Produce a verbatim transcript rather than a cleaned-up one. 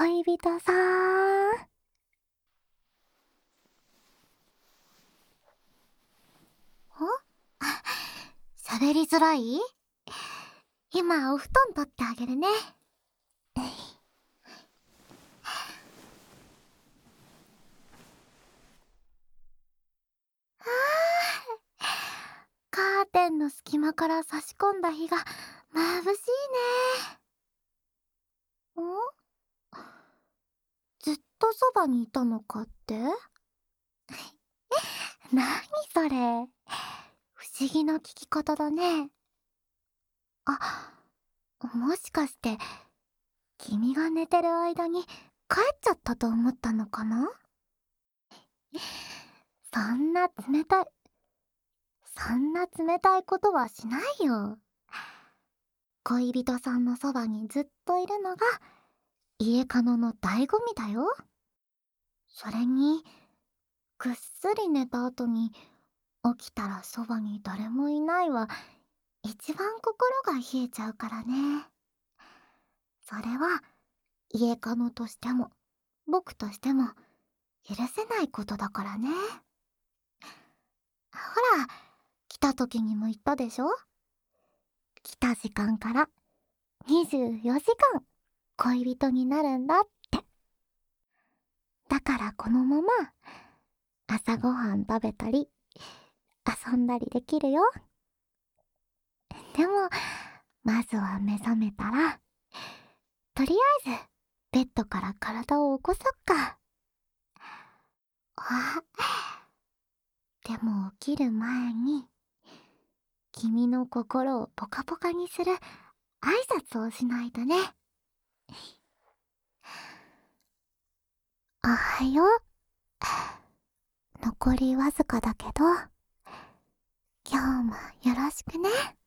恋人さん。ん？喋りづらい？今お布団取ってあげるね。あー、カーテンの隙間から差し込んだ日が眩しいね。ん？ずっとそばにいたのかって？なにそれ、不思議な聞き方だね。あ、もしかして君が寝てる間に帰っちゃったと思ったのかな？そんな冷たいそんな冷たいことはしないよ。恋人さんのそばにずっといるのが家カノの醍醐味だよ。それにぐっすり寝た後に起きたらそばに誰もいないは一番心が冷えちゃうからね。それは家カノとしても僕としても許せないことだからね。ほら、来た時にも言ったでしょ？来た時間からにじゅうよじかん恋人になるんだって。だからこのまま朝ごはん食べたり遊んだりできるよ。でもまずは目覚めたらとりあえずベッドから体を起こそっか。あ、でも起きる前に君の心をポカポカにする挨拶をしないとね。おはよう。残りわずかだけど今日もよろしくね。